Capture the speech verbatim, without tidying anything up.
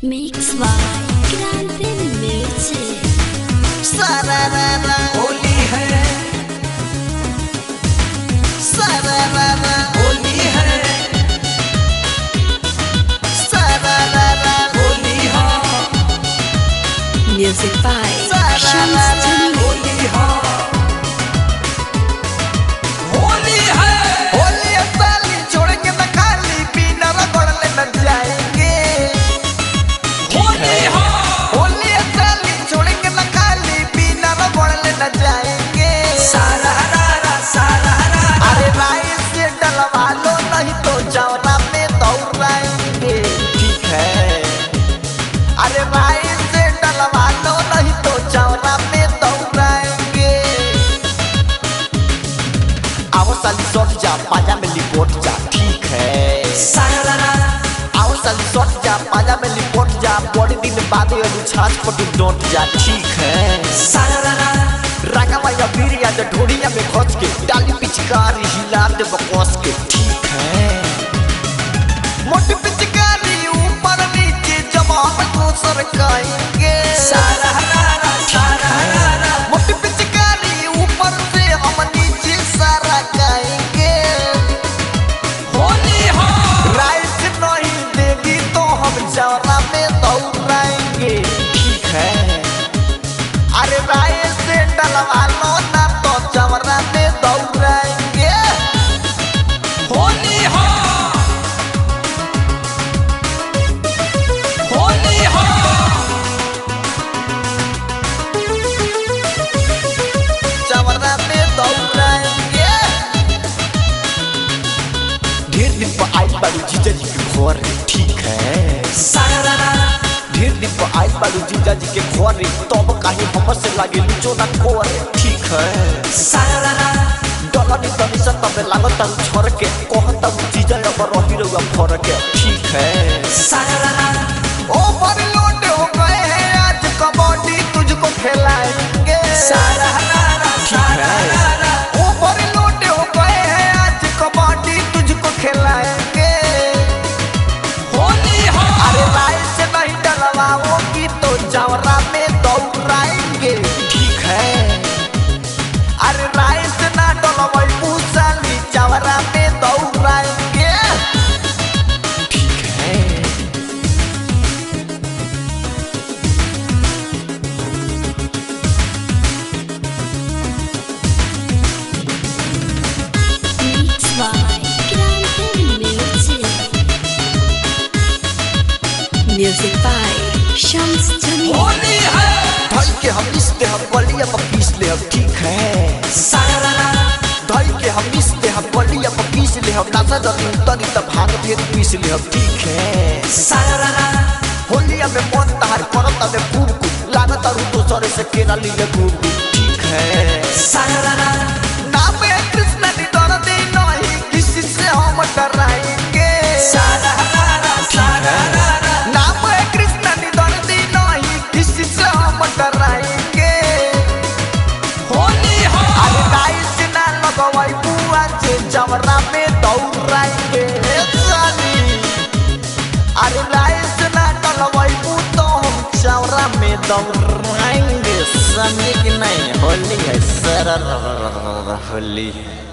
Mix by Grande Music. सारारारा Holi है, सारारारा होली है, सारारारा होली है। Music by सारारारा होली है, होली है, होली है साली छोड़ेंगे न खाली बिना रगड़ले न जाएंगे। होली है, होली है साली छोड़ेंगे न खाली बिना रगड़ले न जाएंगे। सारारारा सारारारा अरे राई से डलवा लो नहीं तो जवना में दौड़ाएंगे। ठीक है, अरे राई से डलवा लो नहीं तो जवना में दौड़ाएंगे। आओ साली सट जा पाजा में लिपट जा। ठीक है, सारारारा आओ साली सट जा पाजा में लिपट जा। बड़ी दिन बाद अनु छाछ पटू डोंट जा। ठीक है, सारारारा रंगा माया बीरिया जो ढोड़िया में खोज के डाली पिचकारी हिला दे बकवास के। ठीक है, मोटी पिचकारी ऊपर नीचे जवाब को सरकाएंगे। सारारारा सारारारा मोटी पिचकारी ऊपर से हम नीचे सरकाएंगे। होली हो राइस नहीं देगी तो हम जवरा में दौड़ाएंगे। ठीक है, अरे राइस से डलवा लो ना तो जवरा में दौड़ाएंगे। होली हो होली हो जवरा में दौड़ाएंगे। ढेर दिन पर आई बालू जीजा जी के घर। ठीक है, सारारारा ढेर दिन पर आई बालू जीजा जी के घर तब काहे हमर से लागे लुचो ना कोर। ठीक है, सारारारा डलनी तनी से तबे लागत छोड़ के कहत जीजा अब रही रहुआ फर के। ठीक है, सारारारा ओवरलोड हो गए हैं आज कबड्डी तुझको खिलाएंगे। सारारारा सारारारा ओवरलोड हो गए हैं आज कबड्डी तुझको खिलाएंगे। होली हो अरे राइस से नहीं डलवाओगी तो जवरा में दौड़ाएंगे। ठीक है, अरे राइस से ना डलवाई पूसाली जवरा में दौड़ाएंगे। ठीक है, Mix by Grande Music. Music by Shams Jamil. Holi है ढाई के हम इस्ते हम बलिया पर पीस ले हम। ठीक है, सारारारा ढाई के हम इस्ते हम बलिया पर पीस ले हम। नासा जमीन तनी तब भांग भेद पीस ले हम। ठीक है, सारारारा होलिया में मन तार करता में खूब खूब लागत और तो सरे से केरा लीले खूब। ठीक है, सारारारा नाम है कृष्ण नी दर्दी नहीं किसी से हम डराएंगे। सारारारा सारारारा नाम है कृष्ण नी दर्दी नहीं किसी से हम डराएंगे। होली हो अरे राइस ना लगवाई बुआ से जवरा में दौड़ाएंगे। साली अरे राइस ना डलवाई बु तो हम जवरा में दौड़ाएंगे। समझे कि नहीं? होली है सर होली है।